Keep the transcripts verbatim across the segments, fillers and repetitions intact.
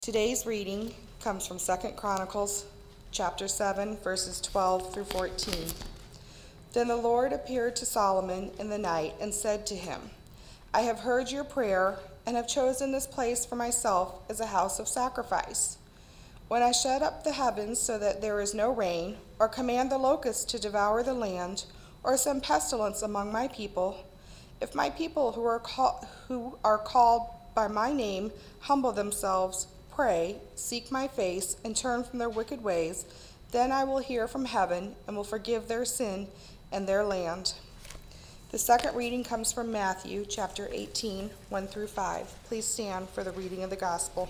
Today's reading comes from Second Chronicles chapter seven, verses twelve through fourteen. Then the Lord appeared to Solomon in the night and said to him, I have heard your prayer and have chosen this place for myself as a house of sacrifice. When I shut up the heavens so that there is no rain, or command the locusts to devour the land, or send pestilence among my people, if my people who are, call, who are called by my name humble themselves, pray, seek my face, and turn from their wicked ways, then I will hear from heaven and will forgive their sin and their land. The second reading comes from Matthew chapter eighteen, one through five. Please stand for the reading of the gospel.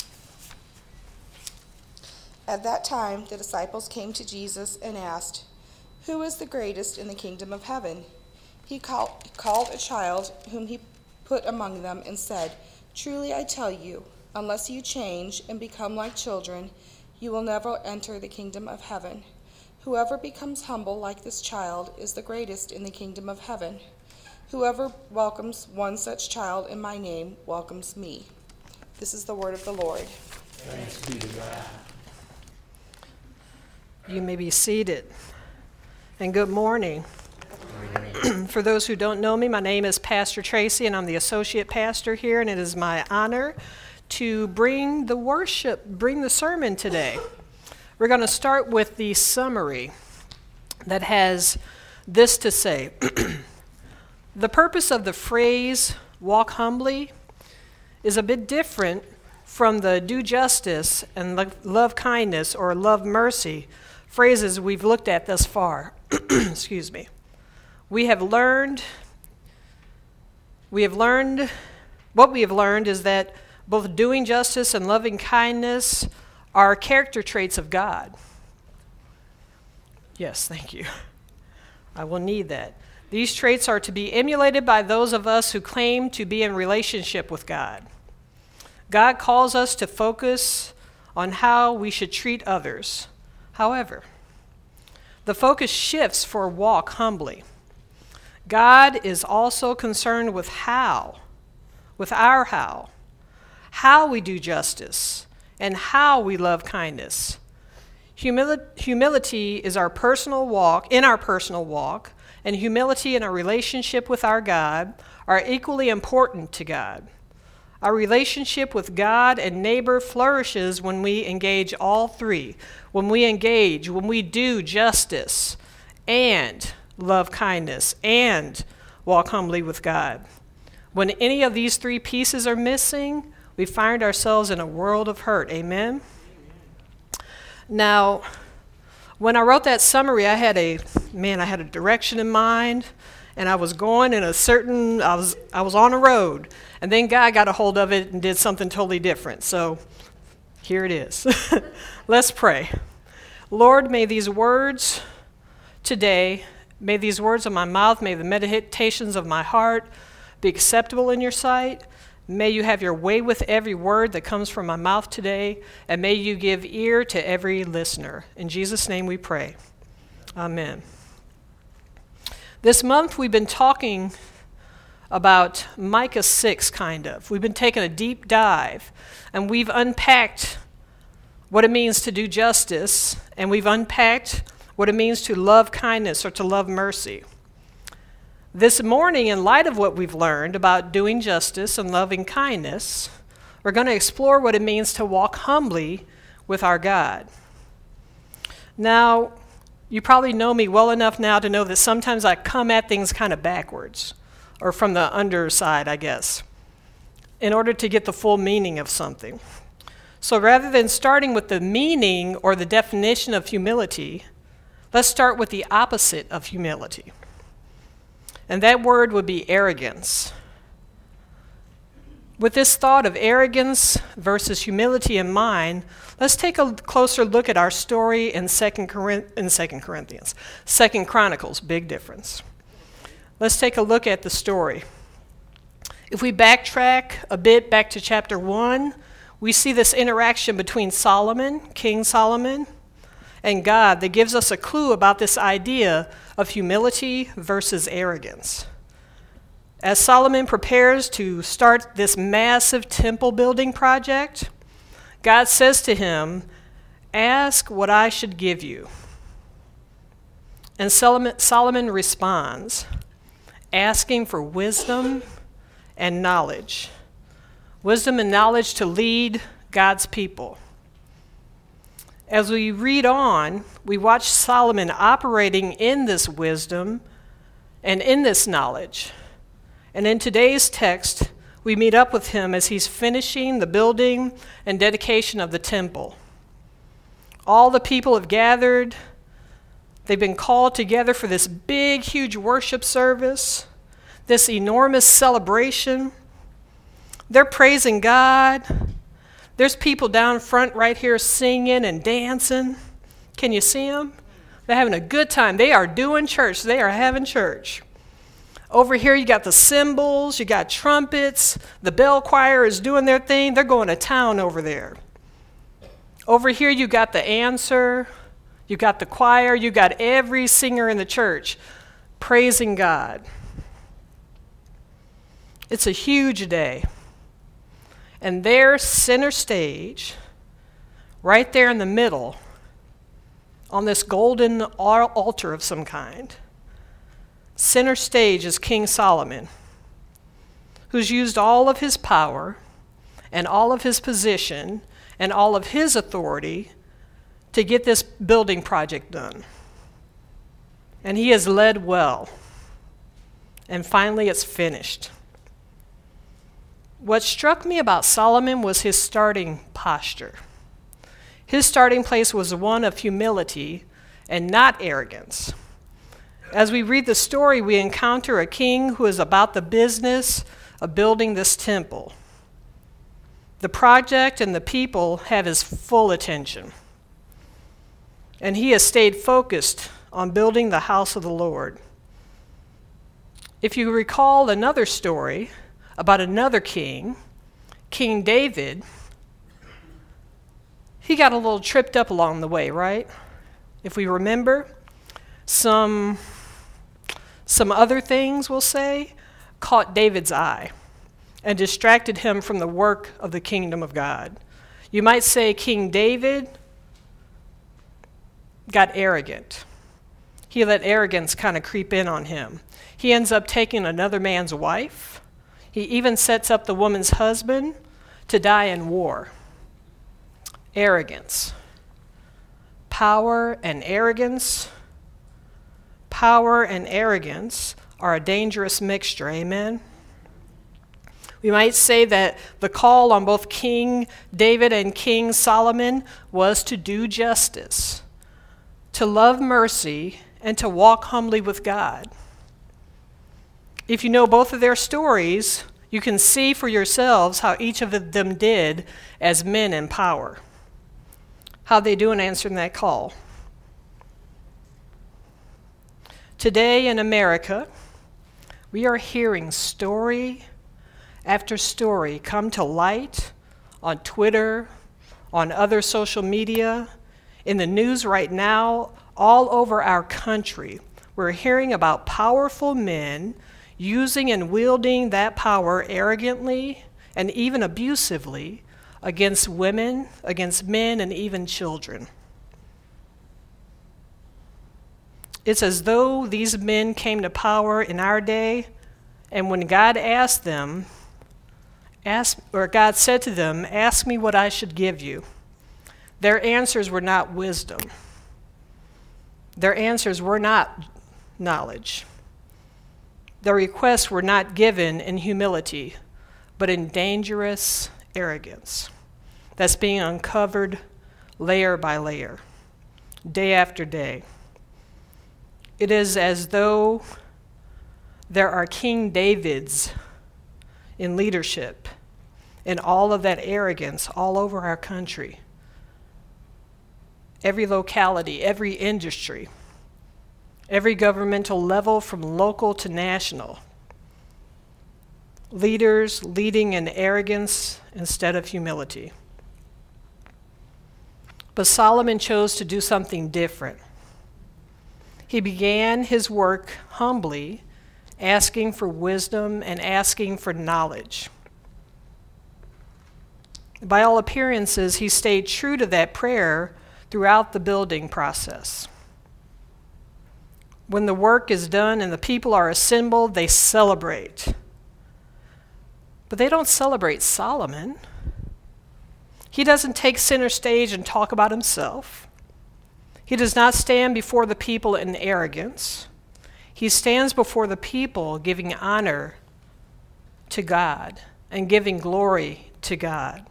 At that time, the disciples came to Jesus and asked, Who is the greatest in the kingdom of heaven? He called, called a child whom he put among them and said, Truly I tell you, unless you change and become like children, you will never enter the kingdom of heaven. Whoever becomes humble like this child is the greatest in the kingdom of heaven. Whoever welcomes one such child in my name welcomes me. This is the word of the Lord. Thanks be to God. You may be seated. And good morning. For those who don't know me, my name is Pastor Tracy, and I'm the associate pastor here, and it is my honor to bring the worship, bring the sermon today. We're going to start with the summary that has this to say. The purpose of the phrase, walk humbly, is a bit different from the do justice and love kindness or love mercy phrases we've looked at thus far. Excuse me. We have learned, we have learned, what we have learned is that both doing justice and loving kindness are character traits of God. Yes, thank you. I will need that. These traits are to be emulated by those of us who claim to be in relationship with God. God calls us to focus on how we should treat others. However, the focus shifts for walk humbly. God is also concerned with how, with our how, how we do justice, and how we love kindness. Humili- humility is our personal walk, in our personal walk, and humility in our relationship with our God are equally important to God. Our relationship with God and neighbor flourishes when we engage all three, when we engage, when we do justice, and love kindness, and walk humbly with God. When any of these three pieces are missing, we find ourselves in a world of hurt. Amen? Now, when I wrote that summary, I had a, man, I had a direction in mind, and I was going in a certain, I was, I was on a road, and then God got a hold of it and did something totally different. So here it is. Let's pray. Lord, may these words today, may these words of my mouth, may the meditations of my heart be acceptable in your sight. May you have your way with every word that comes from my mouth today, and may you give ear to every listener. In Jesus' name we pray. Amen. This month we've been talking about Micah six, kind of. We've been taking a deep dive, and we've unpacked what it means to do justice, and we've unpacked what it means to love kindness or to love mercy. This morning, in light of what we've learned about doing justice and loving kindness, we're going to explore what it means to walk humbly with our God. Now, you probably know me well enough now to know that sometimes I come at things kind of backwards, or from the underside, I guess, in order to get the full meaning of something. So rather than starting with the meaning or the definition of humility, let's start with the opposite of humility. And that word would be arrogance. With this thought of arrogance versus humility in mind, let's take a closer look at our story in Second Corinthians, Second Chronicles, big difference. Let's take a look at the story. If we backtrack a bit back to chapter one, we see this interaction between Solomon, King Solomon, and God that gives us a clue about this idea of humility versus arrogance. As Solomon prepares to start this massive temple building project, God says to him, "Ask what I should give you." And Solomon, Solomon responds, asking for wisdom and knowledge. Wisdom and knowledge to lead God's people. As we read on, we watch Solomon operating in this wisdom and in this knowledge. And in today's text, we meet up with him as he's finishing the building and dedication of the temple. All the people have gathered. They've been called together for this big, huge worship service, this enormous celebration. They're praising God. There's people down front right here singing and dancing. Can you see them? They're having a good time. They are doing church. They are having church. Over here, you got the cymbals, you got trumpets. The bell choir is doing their thing. They're going to town over there. Over here, you got the answer. You got the choir. You got every singer in the church praising God. It's a huge day. And there, center stage, right there in the middle, on this golden altar of some kind, center stage is King Solomon, who's used all of his power and all of his position and all of his authority to get this building project done. And he has led well. And finally, it's finished. What struck me about Solomon was his starting posture. His starting place was one of humility and not arrogance. As we read the story, we encounter a king who is about the business of building this temple. The project and the people have his full attention. And he has stayed focused on building the house of the Lord. If you recall another story about another king, King David, he got a little tripped up along the way, right? If we remember, some, some other things, we'll say, caught David's eye and distracted him from the work of the kingdom of God. You might say King David got arrogant. He let arrogance kind of creep in on him. He ends up taking another man's wife. He even sets up the woman's husband to die in war. Arrogance. Power and arrogance. Power and arrogance are a dangerous mixture, amen? We might say that the call on both King David and King Solomon was to do justice, to love mercy, and to walk humbly with God. If you know both of their stories, you can see for yourselves how each of them did as men in power. How they do in answering that call. Today in America, we are hearing story after story come to light on Twitter, on other social media, in the news right now, all over our country. We're hearing about powerful men using and wielding that power arrogantly and even abusively against women, against men, and even children. It's as though these men came to power in our day, and when God asked them, ask, or God said to them, "Ask me what I should give you," their answers were not wisdom. Their answers were not knowledge. Their requests were not given in humility, but in dangerous arrogance that's being uncovered layer by layer, day after day. It is as though there are King Davids in leadership and all of that arrogance all over our country. Every locality, every industry, every governmental level from local to national. Leaders leading in arrogance instead of humility. But Solomon chose to do something different. He began his work humbly, asking for wisdom and asking for knowledge. By all appearances, he stayed true to that prayer throughout the building process. When the work is done and the people are assembled, they celebrate. But they don't celebrate Solomon. He doesn't take center stage and talk about himself. He does not stand before the people in arrogance. He stands before the people giving honor to God and giving glory to God.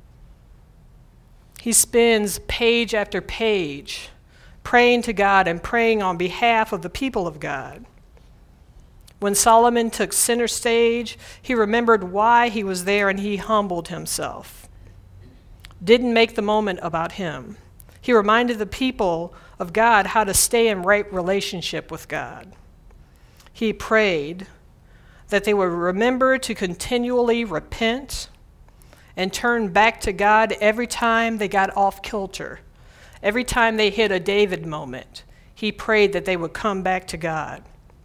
He spends page after page praying to God and praying on behalf of the people of God. When Solomon took center stage, he remembered why he was there and he humbled himself. Didn't make the moment about him. He reminded the people of God how to stay in right relationship with God. He prayed that they would remember to continually repent and turn back to God every time they got off kilter. Every time they hit a David moment, he prayed that they would come back to God.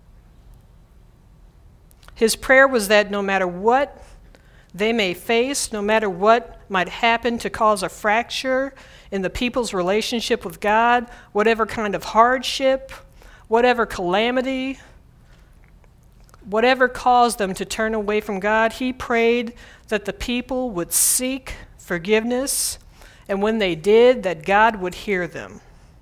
His prayer was that no matter what they may face, no matter what might happen to cause a fracture in the people's relationship with God, whatever kind of hardship, whatever calamity, whatever caused them to turn away from God, he prayed that the people would seek forgiveness, and when they did, that God would hear them.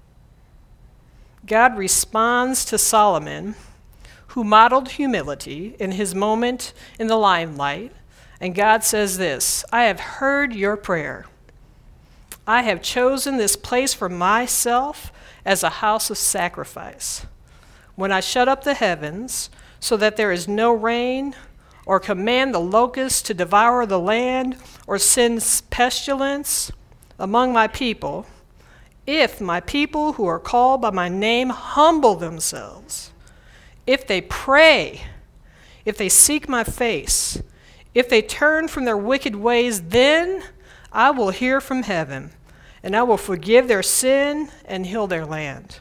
God responds to Solomon, who modeled humility in his moment in the limelight, and God says this, I have heard your prayer. I have chosen this place for myself as a house of sacrifice. When I shut up the heavens so that there is no rain, or command the locusts to devour the land, or send pestilence among my people, if my people who are called by my name humble themselves, if they pray, if they seek my face, if they turn from their wicked ways, then I will hear from heaven, and I will forgive their sin and heal their land.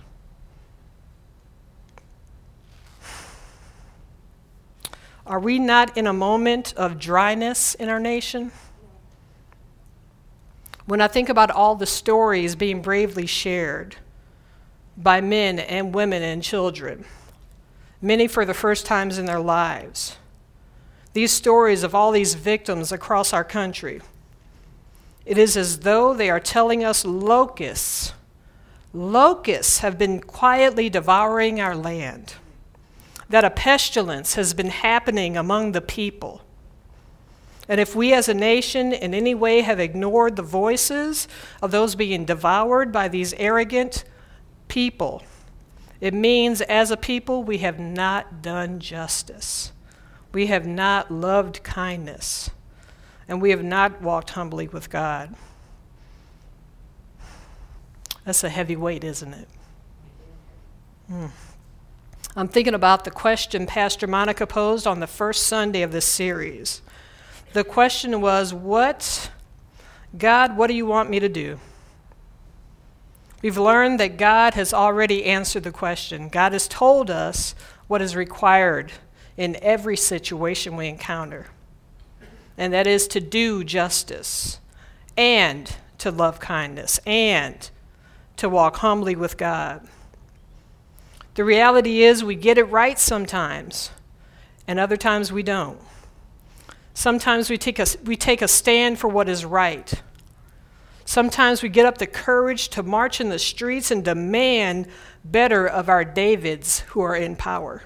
Are we not in a moment of dryness in our nation? When I think about all the stories being bravely shared by men and women and children, many for the first times in their lives, these stories of all these victims across our country, it is as though they are telling us locusts, locusts have been quietly devouring our land, that a pestilence has been happening among the people. And if we as a nation in any way have ignored the voices of those being devoured by these arrogant people, it means as a people we have not done justice. We have not loved kindness. And we have not walked humbly with God. That's a heavy weight, isn't it? Mm. I'm thinking about the question Pastor Monica posed on the first Sunday of this series. The question was, what, God, what do you want me to do? We've learned that God has already answered the question. God has told us what is required in every situation we encounter, and that is to do justice, and to love kindness, and to walk humbly with God. The reality is we get it right sometimes, and other times we don't. Sometimes we take a, we take a stand for what is right. Sometimes we get up the courage to march in the streets and demand better of our Davids who are in power.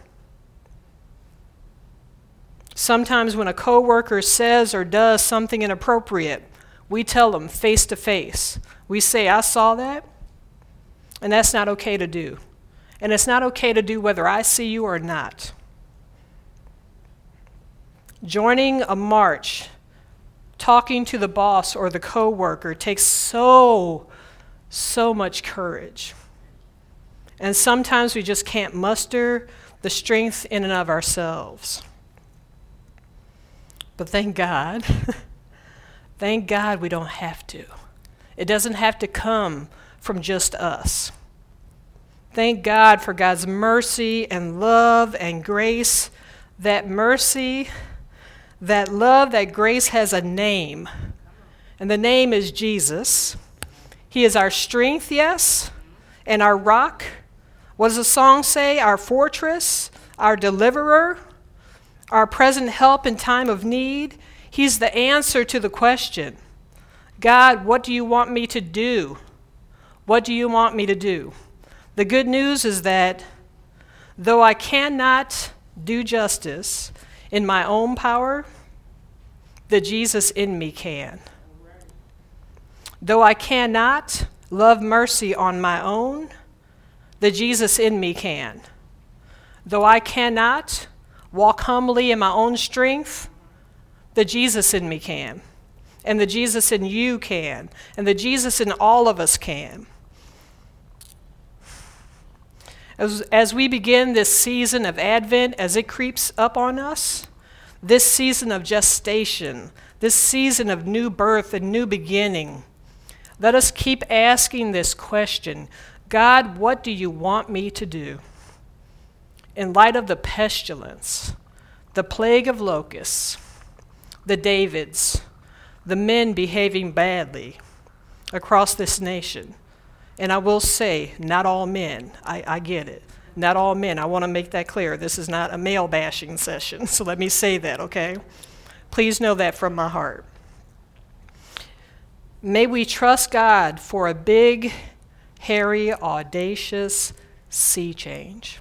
Sometimes when a coworker says or does something inappropriate, we tell them face to face. We say, I saw that, and that's not okay to do. And it's not okay to do whether I see you or not. Joining a march, talking to the boss or the coworker takes so, so much courage. And sometimes we just can't muster the strength in and of ourselves. But thank God, thank God we don't have to. It doesn't have to come from just us. Thank God for God's mercy and love and grace. That mercy, that love, that grace has a name. and the name is Jesus. He is our strength, yes, and our rock. What does the song say? Our fortress, our deliverer, our present help in time of need. He's the answer to the question, God, what do you want me to do? What do you want me to do? The good news is that though I cannot do justice in my own power, the Jesus in me can. Though I cannot love mercy on my own, the Jesus in me can. Though I cannot walk humbly in my own strength, the Jesus in me can. And the Jesus in you can. And the Jesus in all of us can. As, as we begin this season of Advent, as it creeps up on us, this season of gestation, this season of new birth and new beginning, let us keep asking this question, God, what do you want me to do? In light of the pestilence, the plague of locusts, the Davids, the men behaving badly across this nation. And I will say, not all men. I, I get it. Not all men. I want to make that clear. This is not a male bashing session, so let me say that, okay? Please know that from my heart. May we trust God for a big, hairy, audacious sea change.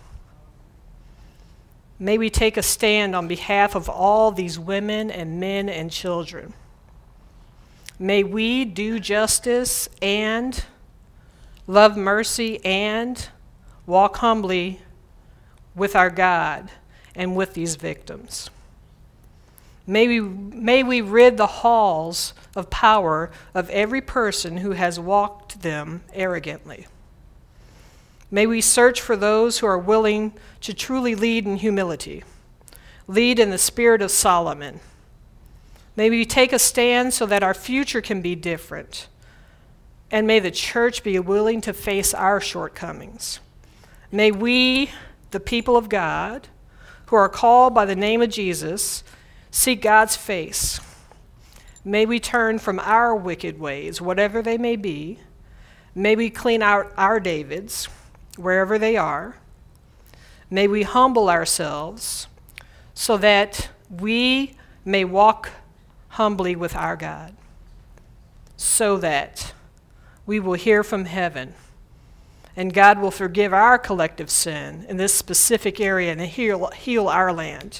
May we take a stand on behalf of all these women and men and children. May we do justice and love mercy and walk humbly with our God and with these victims. May we, may we rid the halls of power of every person who has walked them arrogantly. May we search for those who are willing to truly lead in humility, lead in the spirit of Solomon. May we take a stand so that our future can be different. And may the church be willing to face our shortcomings. May we, the people of God, who are called by the name of Jesus, seek God's face. May we turn from our wicked ways, whatever they may be. May we clean out our Davids, wherever they are. May we humble ourselves so that we may walk humbly with our God, so that we will hear from heaven, and God will forgive our collective sin in this specific area and heal, heal our land.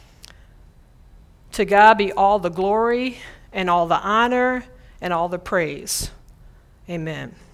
To God be all the glory and all the honor and all the praise. Amen.